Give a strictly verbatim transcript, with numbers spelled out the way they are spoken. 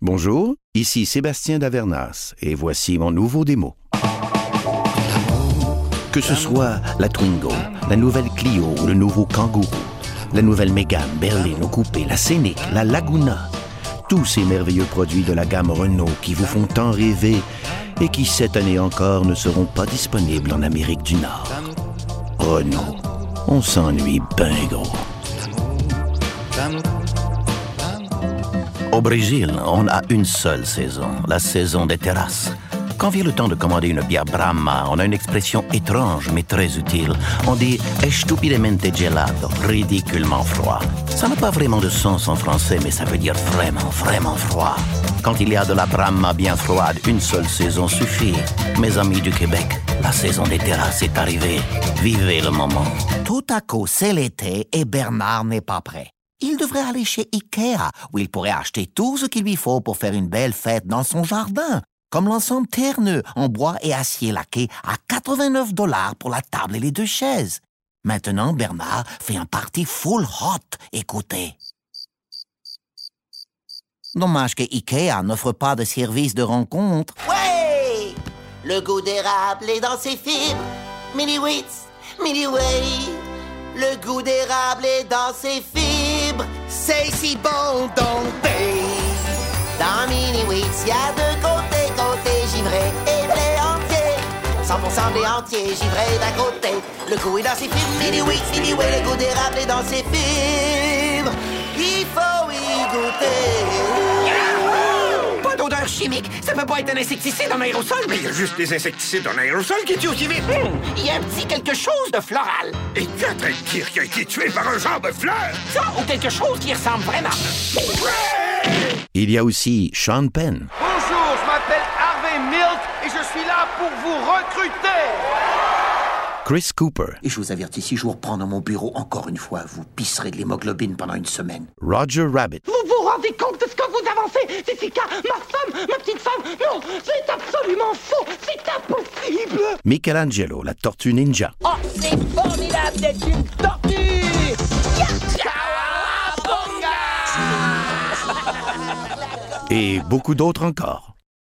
Bonjour, ici Sébastien Davernas et voici mon nouveau démo. Que ce soit la Twingo, la nouvelle Clio ou le nouveau Kangoo, la nouvelle Mégane, Berline ou Coupé, la Scénic, la Laguna, tous ces merveilleux produits de la gamme Renault qui vous font tant rêver et qui, cette année encore, ne seront pas disponibles en Amérique du Nord. Renault, on s'ennuie ben gros. Au Brésil, on a une seule saison, la saison des terrasses. Quand vient le temps de commander une bière Brahma, on a une expression étrange mais très utile. On dit « estupidamente gelato », ridiculement froid. Ça n'a pas vraiment de sens en français, mais ça veut dire vraiment, vraiment froid. Quand il y a de la Brahma bien froide, une seule saison suffit. Mes amis du Québec, la saison des terrasses est arrivée. Vivez le moment. Tout à coup, c'est l'été et Bernard n'est pas prêt. Il devrait aller chez Ikea, où il pourrait acheter tout ce qu'il lui faut pour faire une belle fête dans son jardin, comme l'ensemble terneux en bois et acier laqué à quatre-vingt-neuf dollars pour la table et les deux chaises. Maintenant, Bernard fait un party full hot. Écoutez. Dommage que Ikea n'offre pas de service de rencontre. Ouais! Le goût d'érable est dans ses fibres. Mini Wheats, Mini Way. Le goût d'érable est dans ses fibres. C'est si bon dompter. Dans Mini Wheats, y a deux côtés, côté givré et blé entier. cent pour cent blé entier, givré d'un côté. Le goût est dans ses fibres. Mini Wheats, Mini Way. Le goût d'érable est dans ses fibres. Il faut y goûter. Pas d'odeur chimique. Ça peut pas être un insecticide en aérosol. Mais il y a juste des insecticides en aérosol qui tuent aussi vite. Hum, il y a un petit quelque chose de floral. Et tu es en train de dire qu'il a été tué par un genre de fleur? Ça, ou quelque chose qui ressemble vraiment. Il y a aussi Sean Penn. Bonjour, je m'appelle Harvey Milk et je suis là pour vous recruter. Chris Cooper. Et je vous avertis, si je vous reprends dans mon bureau encore une fois, vous pisserez de l'hémoglobine pendant une semaine. Roger Rabbit. Vous vous rendez compte de ce que vous avancez? Jessica, ma femme, ma petite femme? Non, c'est absolument faux. C'est impossible. Michelangelo, la tortue ninja. Oh, c'est formidable d'être une tortue. Et beaucoup d'autres encore.